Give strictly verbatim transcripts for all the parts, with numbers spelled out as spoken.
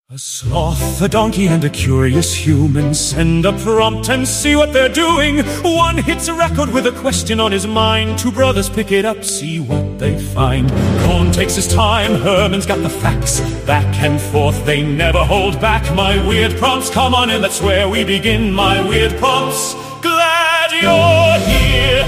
A sloth, a donkey, and a curious human send a prompt and see what they're doing. One hits a record with a question on his mind. Two brothers pick it up, see what they find. Cohn takes his time, Herman's got the facts. Back and forth, they never hold back. My weird prompts, come on in, that's where we begin. My weird prompts, glad you're here.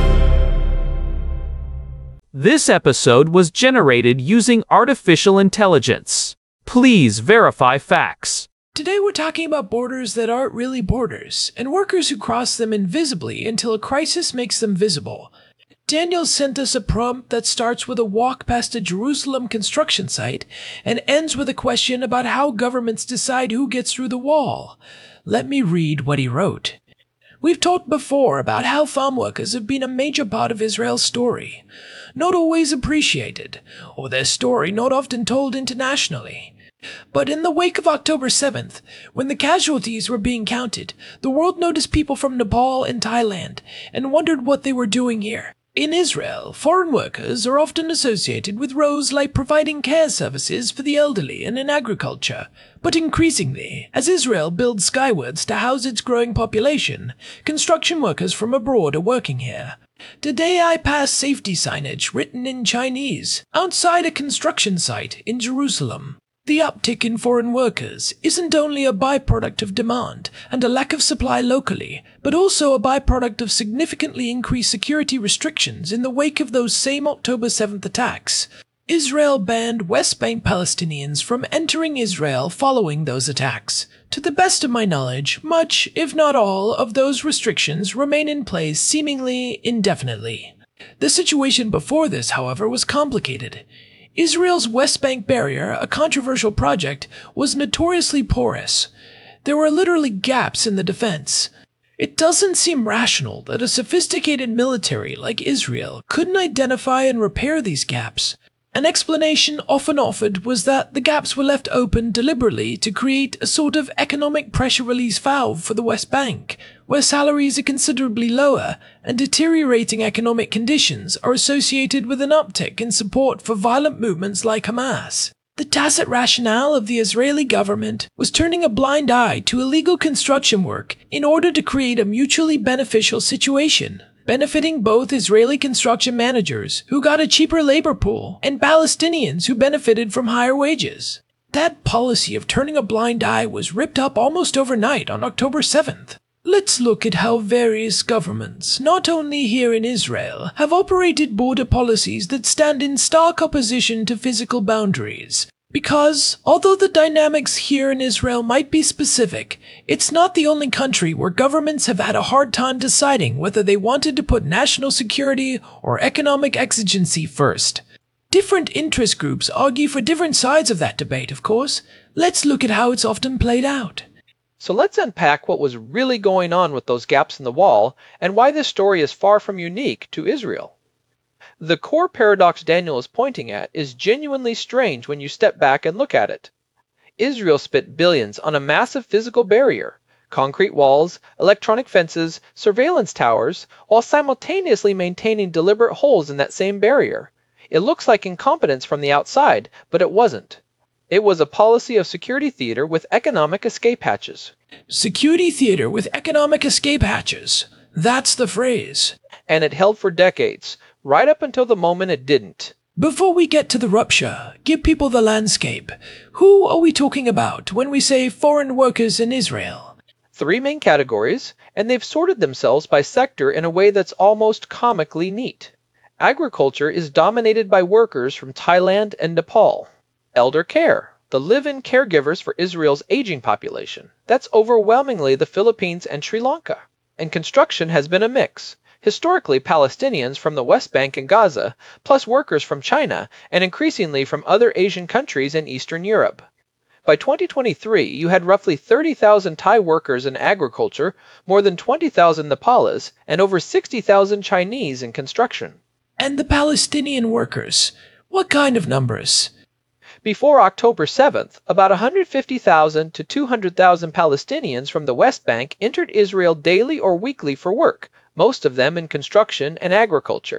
This episode was generated using artificial intelligence. Please verify facts. Today we're talking about borders that aren't really borders, and workers who cross them invisibly until a crisis makes them visible. Daniel sent us a prompt that starts with a walk past a Jerusalem construction site and ends with a question about how governments decide who gets through the wall. Let me read what he wrote. We've talked before about how farm workers have been a major part of Israel's story. Not always appreciated, or their story not often told internationally. But in the wake of October seventh, when the casualties were being counted, the world noticed people from Nepal and Thailand and wondered what they were doing here. In Israel, foreign workers are often associated with roles like providing care services for the elderly and in agriculture. But increasingly, as Israel builds skywards to house its growing population, construction workers from abroad are working here. Today I passed safety signage written in Chinese outside a construction site in Jerusalem. The uptick in foreign workers isn't only a byproduct of demand and a lack of supply locally, but also a byproduct of significantly increased security restrictions in the wake of those same October seventh attacks. Israel banned West Bank Palestinians from entering Israel following those attacks. To the best of my knowledge, much, if not all, of those restrictions remain in place seemingly indefinitely. The situation before this, however, was complicated. Israel's West Bank barrier, a controversial project, was notoriously porous. There were literally gaps in the defense. It doesn't seem rational that a sophisticated military like Israel couldn't identify and repair these gaps. An explanation often offered was that the gaps were left open deliberately to create a sort of economic pressure release valve for the West Bank, where salaries are considerably lower and deteriorating economic conditions are associated with an uptick in support for violent movements like Hamas. The tacit rationale of the Israeli government was turning a blind eye to illegal construction work in order to create a mutually beneficial situation, benefiting both Israeli construction managers, who got a cheaper labor pool, and Palestinians who benefited from higher wages. That policy of turning a blind eye was ripped up almost overnight on October seventh. Let's look at how various governments, not only here in Israel, have operated border policies that stand in stark opposition to physical boundaries. Because, although the dynamics here in Israel might be specific, it's not the only country where governments have had a hard time deciding whether they wanted to put national security or economic exigency first. Different interest groups argue for different sides of that debate, of course. Let's look at how it's often played out. So let's unpack what was really going on with those gaps in the wall and why this story is far from unique to Israel. The core paradox Daniel is pointing at is genuinely strange when you step back and look at it. Israel spent billions on a massive physical barrier, concrete walls, electronic fences, surveillance towers, while simultaneously maintaining deliberate holes in that same barrier. It looks like incompetence from the outside, but it wasn't. It was a policy of security theater with economic escape hatches. Security theater with economic escape hatches. That's the phrase. And it held for decades, right up until the moment it didn't. Before we get to the rupture, give people the landscape. Who are we talking about when we say foreign workers in Israel? Three main categories, and they've sorted themselves by sector in a way that's almost comically neat. Agriculture is dominated by workers from Thailand and Nepal. Elder care, the live-in caregivers for Israel's aging population. That's overwhelmingly the Philippines and Sri Lanka. And construction has been a mix. Historically Palestinians from the West Bank and Gaza, plus workers from China, and increasingly from other Asian countries in Eastern Europe. By twenty twenty-three, you had roughly thirty thousand Thai workers in agriculture, more than twenty thousand Nepalis, and over sixty thousand Chinese in construction. And the Palestinian workers, what kind of numbers? Before October seventh, about one hundred fifty thousand to two hundred thousand Palestinians from the West Bank entered Israel daily or weekly for work, most of them in construction and agriculture.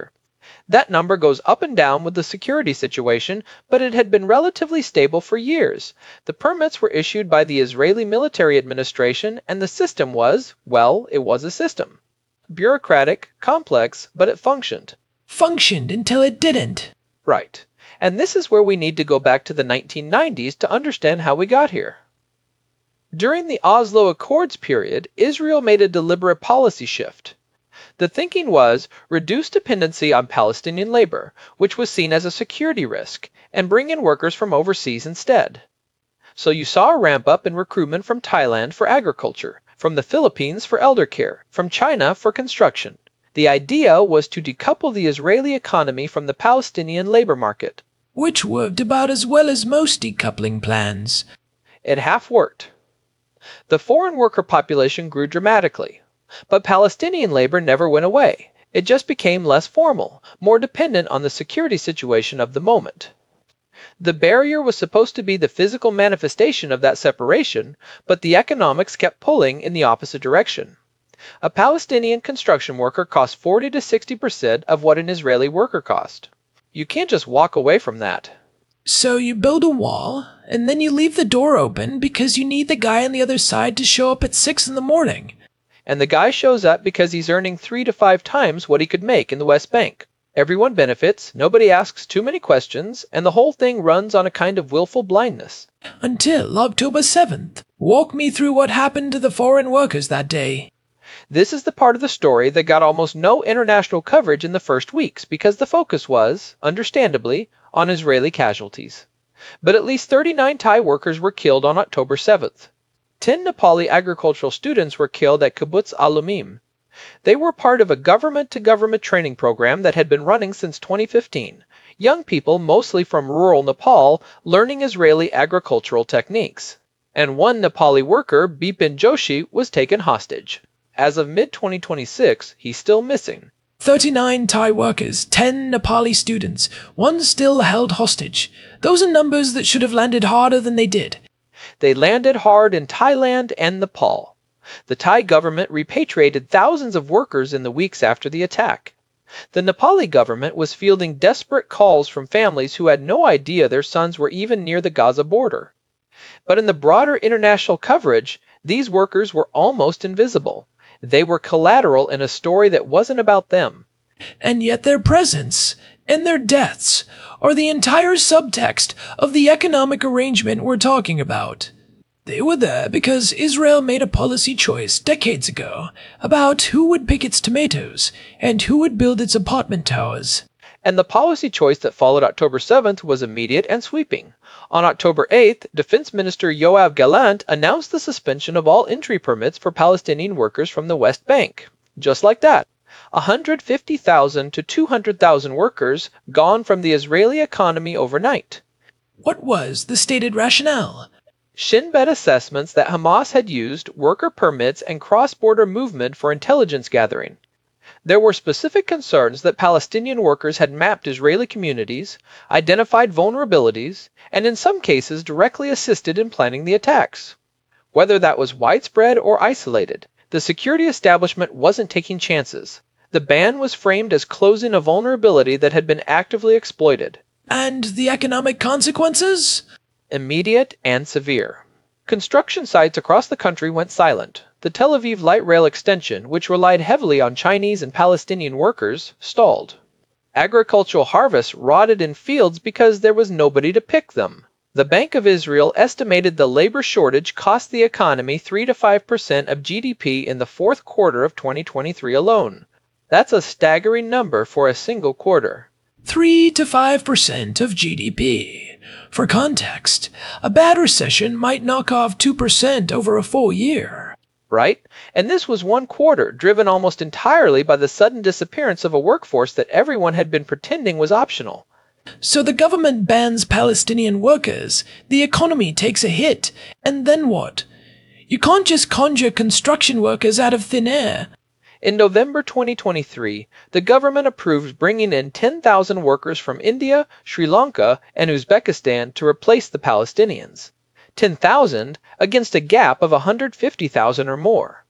That number goes up and down with the security situation, but it had been relatively stable for years. The permits were issued by the Israeli Military Administration, and the system was, well, it was a system. Bureaucratic, complex, but it functioned. Functioned until it didn't. Right. And this is where we need to go back to the nineteen nineties to understand how we got here. During the Oslo Accords period, Israel made a deliberate policy shift. The thinking was reduce dependency on Palestinian labor, which was seen as a security risk, and bring in workers from overseas instead. So you saw a ramp up in recruitment from Thailand for agriculture, from the Philippines for elder care, from China for construction. The idea was to decouple the Israeli economy from the Palestinian labor market. Which worked about as well as most decoupling plans. It half worked. The foreign worker population grew dramatically. But Palestinian labor never went away. It just became less formal, more dependent on the security situation of the moment. The barrier was supposed to be the physical manifestation of that separation, but the economics kept pulling in the opposite direction. A Palestinian construction worker cost forty to sixty percent of what an Israeli worker cost. You can't just walk away from that. So you build a wall, and then you leave the door open because you need the guy on the other side to show up at six in the morning. And the guy shows up because he's earning three to five times what he could make in the West Bank. Everyone benefits, nobody asks too many questions, and the whole thing runs on a kind of willful blindness. Until October seventh. Walk me through what happened to the foreign workers that day. This is the part of the story that got almost no international coverage in the first weeks because the focus was, understandably, on Israeli casualties. But at least thirty-nine Thai workers were killed on October seventh. Ten Nepali agricultural students were killed at Kibbutz Alumim. They were part of a government-to-government training program that had been running since twenty fifteen. Young people, mostly from rural Nepal, learning Israeli agricultural techniques. And one Nepali worker, Bipin Joshi, was taken hostage. As of mid twenty twenty-six, he's still missing. thirty-nine Thai workers, ten Nepali students, one still held hostage. Those are numbers that should have landed harder than they did. They landed hard in Thailand and Nepal. The Thai government repatriated thousands of workers in the weeks after the attack. The Nepali government was fielding desperate calls from families who had no idea their sons were even near the Gaza border. But in the broader international coverage, these workers were almost invisible. They were collateral in a story that wasn't about them. And yet their presence and their deaths are the entire subtext of the economic arrangement we're talking about. They were there because Israel made a policy choice decades ago about who would pick its tomatoes and who would build its apartment towers. And the policy choice that followed October seventh was immediate and sweeping. On October eighth, Defense Minister Yoav Gallant announced the suspension of all entry permits for Palestinian workers from the West Bank. Just like that. one hundred fifty thousand to two hundred thousand workers gone from the Israeli economy overnight. What was the stated rationale? Shin Bet assessments that Hamas had used worker permits and cross-border movement for intelligence gathering. There were specific concerns that Palestinian workers had mapped Israeli communities, identified vulnerabilities, and in some cases directly assisted in planning the attacks. Whether that was widespread or isolated, the security establishment wasn't taking chances. The ban was framed as closing a vulnerability that had been actively exploited. And the economic consequences? Immediate and severe. Construction sites across the country went silent. The Tel Aviv light rail extension, which relied heavily on Chinese and Palestinian workers, stalled. Agricultural harvests rotted in fields because there was nobody to pick them. The Bank of Israel estimated the labor shortage cost the economy three to five percent of G D P in the fourth quarter of twenty twenty-three alone. That's a staggering number for a single quarter. three to five percent of G D P. For context, a bad recession might knock off two percent over a full year. Right? And this was one quarter, driven almost entirely by the sudden disappearance of a workforce that everyone had been pretending was optional. So the government bans Palestinian workers, the economy takes a hit, and then what? You can't just conjure construction workers out of thin air. In November twenty twenty-three, the government approved bringing in ten thousand workers from India, Sri Lanka, and Uzbekistan to replace the Palestinians. ten thousand against a gap of one hundred fifty thousand or more.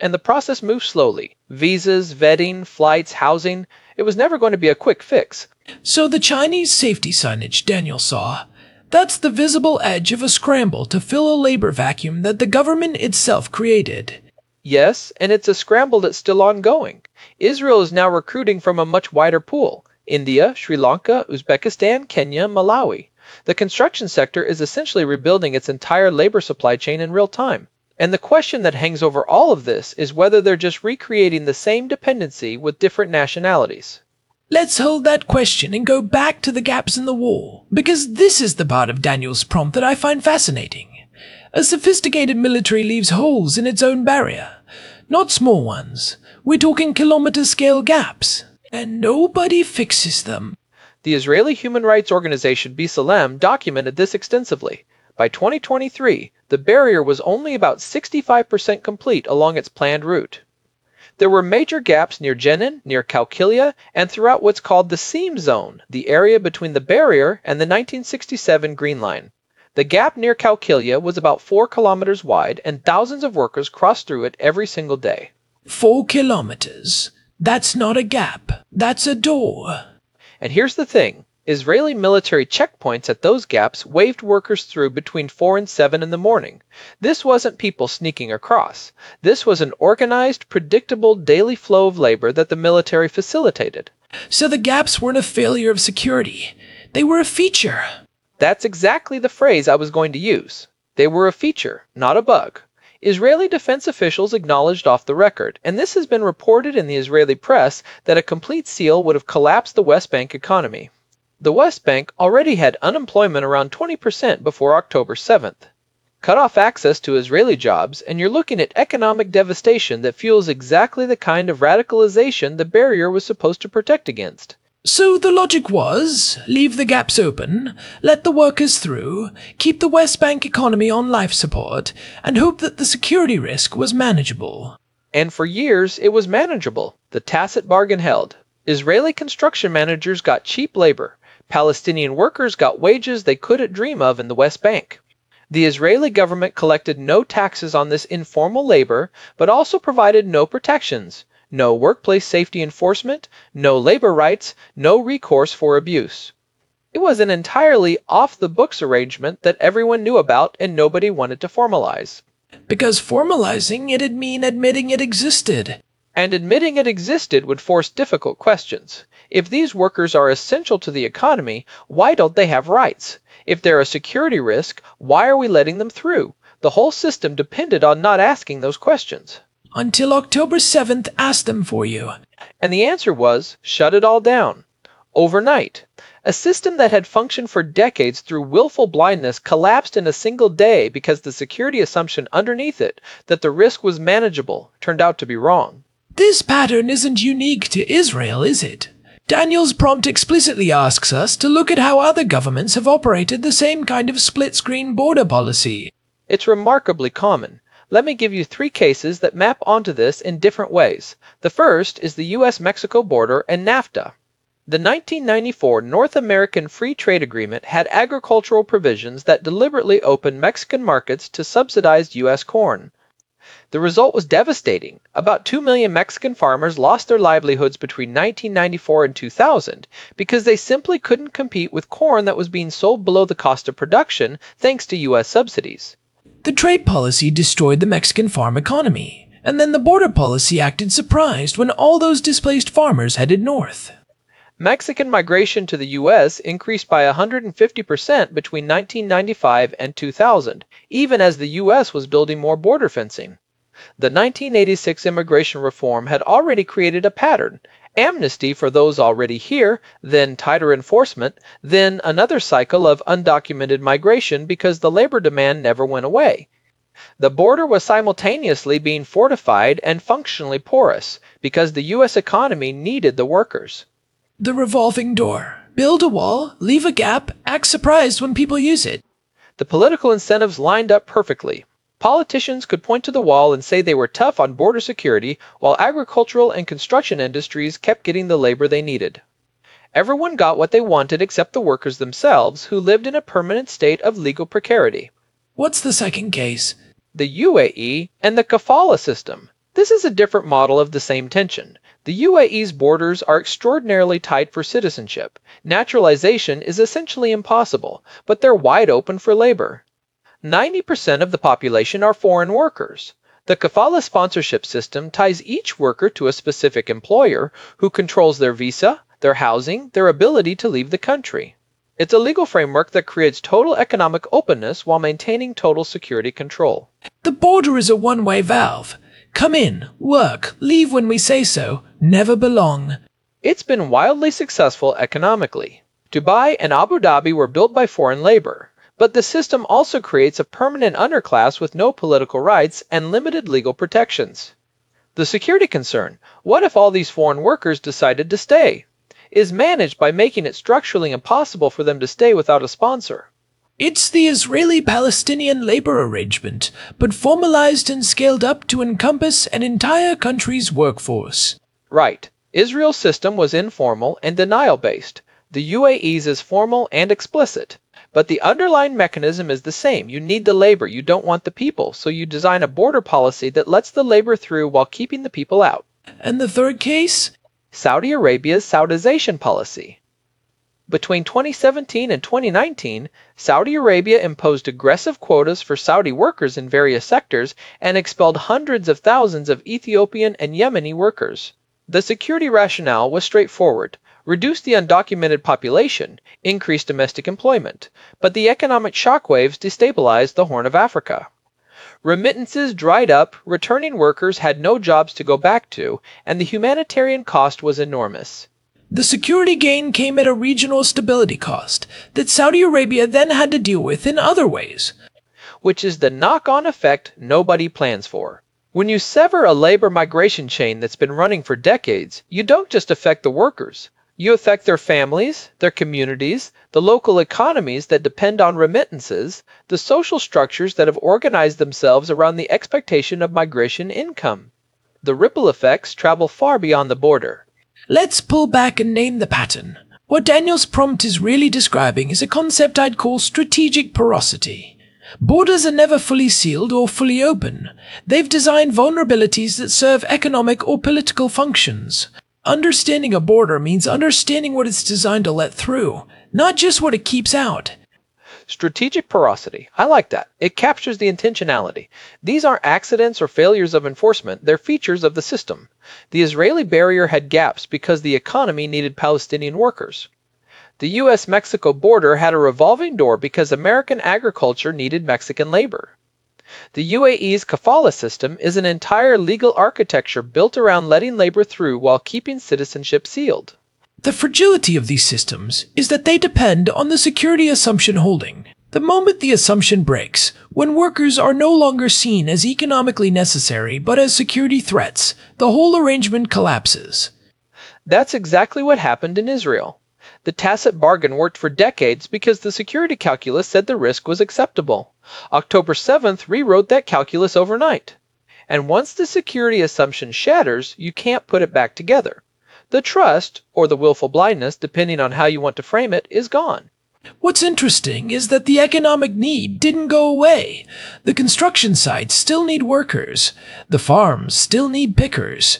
and the process moved slowly. Visas, vetting, flights, housing. It was never going to be a quick fix. So the Chinese safety signage Daniel saw, that's the visible edge of a scramble to fill a labor vacuum that the government itself created. Yes, and it's a scramble that's still ongoing. Israel is now recruiting from a much wider pool. India, Sri Lanka, Uzbekistan, Kenya, Malawi. The construction sector is essentially rebuilding its entire labor supply chain in real time. And the question that hangs over all of this is whether they're just recreating the same dependency with different nationalities. Let's hold that question and go back to the gaps in the wall, because this is the part of Daniel's prompt that I find fascinating. A sophisticated military leaves holes in its own barrier. Not small ones. We're talking kilometer-scale gaps. And nobody fixes them. The Israeli human rights organization B'Tselem documented this extensively. By twenty twenty-three, the barrier was only about sixty-five percent complete along its planned route. There were major gaps near Jenin, near Qalqilia, and throughout what's called the seam zone, the area between the barrier and the nineteen sixty-seven Green Line. The gap near Qalqilia was about four kilometers wide, and thousands of workers crossed through it every single day. Four kilometers. That's not a gap. That's a door. And here's the thing. Israeli military checkpoints at those gaps waved workers through between four and seven in the morning. This wasn't people sneaking across. This was an organized, predictable daily flow of labor that the military facilitated. So the gaps weren't a failure of security. They were a feature. That's exactly the phrase I was going to use. They were a feature, not a bug. Israeli defense officials acknowledged off the record, and this has been reported in the Israeli press, that a complete seal would have collapsed the West Bank economy. The West Bank already had unemployment around twenty percent before October seventh. Cut off access to Israeli jobs, and you're looking at economic devastation that fuels exactly the kind of radicalization the barrier was supposed to protect against. So the logic was, leave the gaps open, let the workers through, keep the West Bank economy on life support, and hope that the security risk was manageable. And for years, it was manageable. The tacit bargain held. Israeli construction managers got cheap labor. Palestinian workers got wages they couldn't dream of in the West Bank. The Israeli government collected no taxes on this informal labor, but also provided no protections. No workplace safety enforcement, no labor rights, no recourse for abuse. It was an entirely off-the-books arrangement that everyone knew about and nobody wanted to formalize. Because formalizing it'd mean admitting it existed. And admitting it existed would force difficult questions. If these workers are essential to the economy, why don't they have rights? If they're a security risk, why are we letting them through? The whole system depended on not asking those questions. Until October seventh asked them for you. And the answer was, shut it all down. Overnight. A system that had functioned for decades through willful blindness collapsed in a single day because the security assumption underneath it, that the risk was manageable, turned out to be wrong. This pattern isn't unique to Israel, is it? Daniel's prompt explicitly asks us to look at how other governments have operated the same kind of split-screen border policy. It's remarkably common. Let me give you three cases that map onto this in different ways. The first is the U S Mexico border and NAFTA. The nineteen ninety-four North American Free Trade Agreement had agricultural provisions that deliberately opened Mexican markets to subsidized U S corn. The result was devastating. About two million Mexican farmers lost their livelihoods between nineteen ninety-four and two thousand because they simply couldn't compete with corn that was being sold below the cost of production thanks to U S subsidies. The trade policy destroyed the Mexican farm economy, and then the border policy acted surprised when all those displaced farmers headed north. Mexican migration to the U S increased by one hundred fifty percent between nineteen ninety-five and two thousand, even as the U S was building more border fencing. The nineteen eighty-six immigration reform had already created a pattern. Amnesty for those already here, then tighter enforcement, then another cycle of undocumented migration because the labor demand never went away. The border was simultaneously being fortified and functionally porous because the U S economy needed the workers. The revolving door. Build a wall, leave a gap, act surprised when people use it. The political incentives lined up perfectly. Politicians could point to the wall and say they were tough on border security, while agricultural and construction industries kept getting the labor they needed. Everyone got what they wanted except the workers themselves, who lived in a permanent state of legal precarity. What's the second case? The U A E and the kafala system. This is a different model of the same tension. The U A E's borders are extraordinarily tight for citizenship. Naturalization is essentially impossible, but they're wide open for labor. ninety percent of the population are foreign workers. The kafala sponsorship system ties each worker to a specific employer who controls their visa, their housing, their ability to leave the country. It's a legal framework that creates total economic openness while maintaining total security control. The border is a one-way valve. Come in, work, leave when we say so, never belong. It's been wildly successful economically. Dubai and Abu Dhabi were built by foreign labor, but the system also creates a permanent underclass with no political rights and limited legal protections. The security concern, what if all these foreign workers decided to stay, is managed by making it structurally impossible for them to stay without a sponsor. It's the Israeli-Palestinian labor arrangement, but formalized and scaled up to encompass an entire country's workforce. Right. Israel's system was informal and denial-based. The U A E's is formal and explicit. But the underlying mechanism is the same. You need the labor, you don't want the people, so you design a border policy that lets the labor through while keeping the people out. And the third case? Saudi Arabia's Saudization policy. Between twenty seventeen and twenty nineteen, Saudi Arabia imposed aggressive quotas for Saudi workers in various sectors and expelled hundreds of thousands of Ethiopian and Yemeni workers. The security rationale was straightforward: reduce the undocumented population, increase domestic employment, but the economic shockwaves destabilized the Horn of Africa. Remittances dried up, returning workers had no jobs to go back to, and the humanitarian cost was enormous. The security gain came at a regional stability cost that Saudi Arabia then had to deal with in other ways. Which is the knock-on effect nobody plans for. When you sever a labor migration chain that's been running for decades, you don't just affect the workers. You affect their families, their communities, the local economies that depend on remittances, the social structures that have organized themselves around the expectation of migration income. The ripple effects travel far beyond the border. Let's pull back and name the pattern. What Daniel's prompt is really describing is a concept I'd call strategic porosity. Borders are never fully sealed or fully open. They've designed vulnerabilities that serve economic or political functions. Understanding a border means understanding what it's designed to let through, not just what it keeps out. Strategic porosity. I like that. It captures the intentionality. These aren't accidents or failures of enforcement, they're features of the system. The Israeli barrier had gaps because the economy needed Palestinian workers. The U S Mexico border had a revolving door because American agriculture needed Mexican labor. The U A E's kafala system is an entire legal architecture built around letting labor through while keeping citizenship sealed. The fragility of these systems is that they depend on the security assumption holding. The moment the assumption breaks, when workers are no longer seen as economically necessary but as security threats, the whole arrangement collapses. That's exactly what happened in Israel. The tacit bargain worked for decades because the security calculus said the risk was acceptable. October seventh rewrote that calculus overnight. And once the security assumption shatters, you can't put it back together. The trust, or the willful blindness, depending on how you want to frame it, is gone. What's interesting is that the economic need didn't go away. The construction sites still need workers. The farms still need pickers.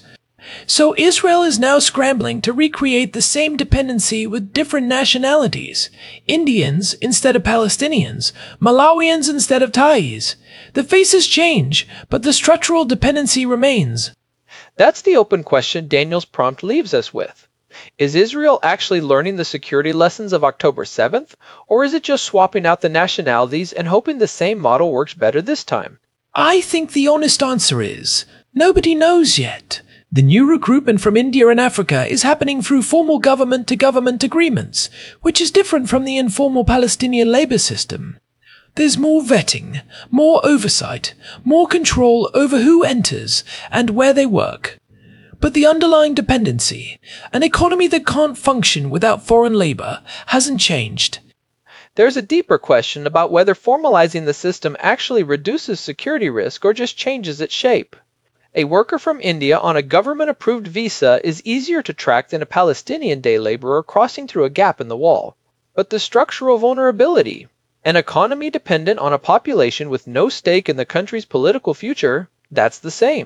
So Israel is now scrambling to recreate the same dependency with different nationalities. Indians instead of Palestinians, Malawians instead of Thais. The faces change, but the structural dependency remains. That's the open question Daniel's prompt leaves us with. Is Israel actually learning the security lessons of October seventh, or is it just swapping out the nationalities and hoping the same model works better this time? I think the honest answer is, nobody knows yet. The new recruitment from India and Africa is happening through formal government-to-government agreements, which is different from the informal Palestinian labor system. There's more vetting, more oversight, more control over who enters and where they work. But the underlying dependency, an economy that can't function without foreign labor, hasn't changed. There's a deeper question about whether formalizing the system actually reduces security risk or just changes its shape. A worker from India on a government-approved visa is easier to track than a Palestinian day laborer crossing through a gap in the wall. But the structural vulnerability, an economy dependent on a population with no stake in the country's political future, that's the same.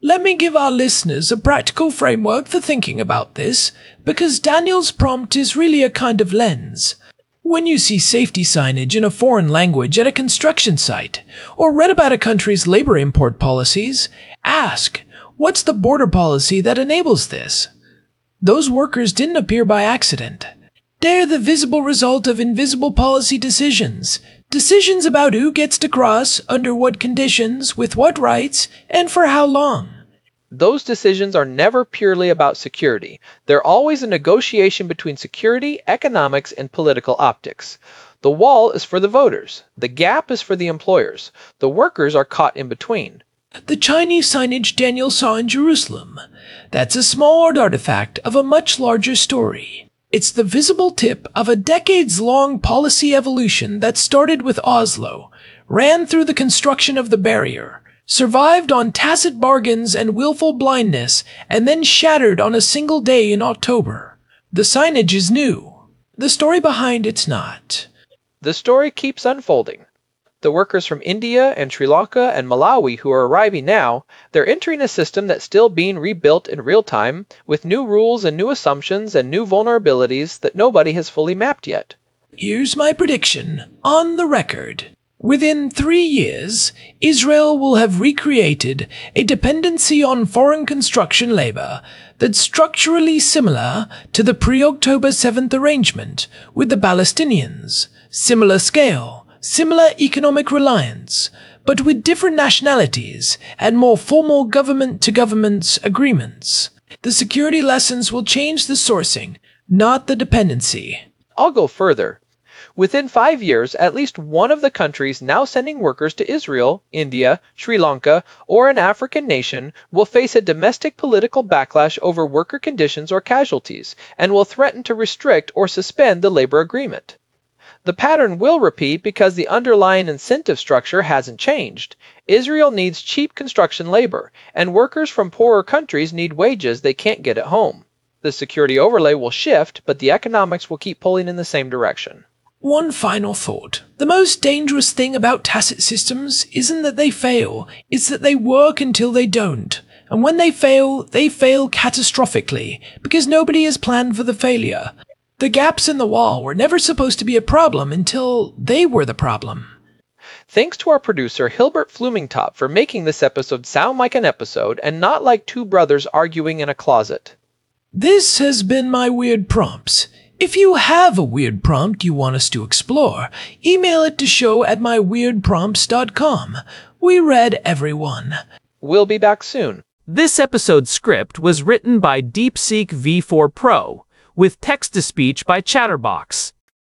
Let me give our listeners a practical framework for thinking about this, because Daniel's prompt is really a kind of lens. When you see safety signage in a foreign language at a construction site, or read about a country's labor import policies, ask, what's the border policy that enables this? Those workers didn't appear by accident. They're the visible result of invisible policy decisions. Decisions about who gets to cross, under what conditions, with what rights, and for how long. Those decisions are never purely about security. They're always a negotiation between security, economics, and political optics. The wall is for the voters. The gap is for the employers. The workers are caught in between. The Chinese signage Daniel saw in Jerusalem. That's a small art artifact of a much larger story. It's the visible tip of a decades-long policy evolution that started with Oslo, ran through the construction of the barrier, survived on tacit bargains and willful blindness, and then shattered on a single day in October. The signage is new. The story behind it's not. The story keeps unfolding. The workers from India and Sri Lanka and Malawi who are arriving now, they're entering a system that's still being rebuilt in real time, with new rules and new assumptions and new vulnerabilities that nobody has fully mapped yet. Here's my prediction, on the record. Within three years, Israel will have recreated a dependency on foreign construction labor that's structurally similar to the pre-October seventh arrangement with the Palestinians. Similar scale, similar economic reliance, but with different nationalities and more formal government-to-government agreements. The security lessons will change the sourcing, not the dependency. I'll go further. Within five years, at least one of the countries now sending workers to Israel, India, Sri Lanka, or an African nation will face a domestic political backlash over worker conditions or casualties, and will threaten to restrict or suspend the labor agreement. The pattern will repeat because the underlying incentive structure hasn't changed. Israel needs cheap construction labor, and workers from poorer countries need wages they can't get at home. The security overlay will shift, but the economics will keep pulling in the same direction. One final thought. The most dangerous thing about tacit systems isn't that they fail, it's that they work until they don't. And when they fail, they fail catastrophically, because nobody has planned for the failure. The gaps in the wall were never supposed to be a problem until they were the problem. Thanks to our producer Hilbert Flumingtop for making this episode sound like an episode and not like two brothers arguing in a closet. This has been my Weird Prompts. If you have a weird prompt you want us to explore, email it to show at my weird prompts dot com. We read every one. We'll be back soon. This episode's script was written by DeepSeek V four Pro, with text-to-speech by Chatterbox.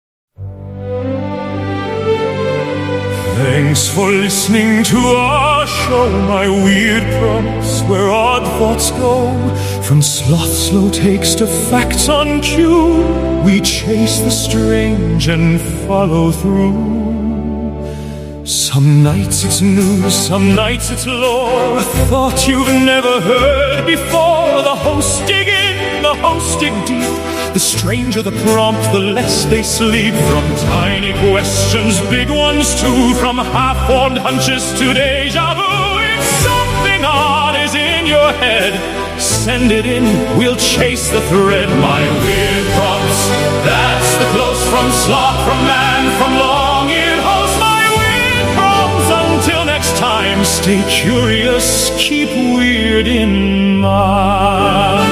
Thanks for listening to our show, My Weird Prompts, where odd thoughts go. From sloth slow takes to facts on cue, we chase the strange and follow through. Some nights it's news, some nights it's lore, a thought you've never heard before. The hosts dig in, the hosts dig deep. The stranger the prompt, the less they sleep. From tiny questions, big ones too, from half-formed hunches to deja vu. If something odd is in your head, send it in, we'll chase the thread. My Weird Prompts, that's the close from sloth, from man, from long-eared host. My Weird Prompts, until next time, stay curious, keep weird in mind.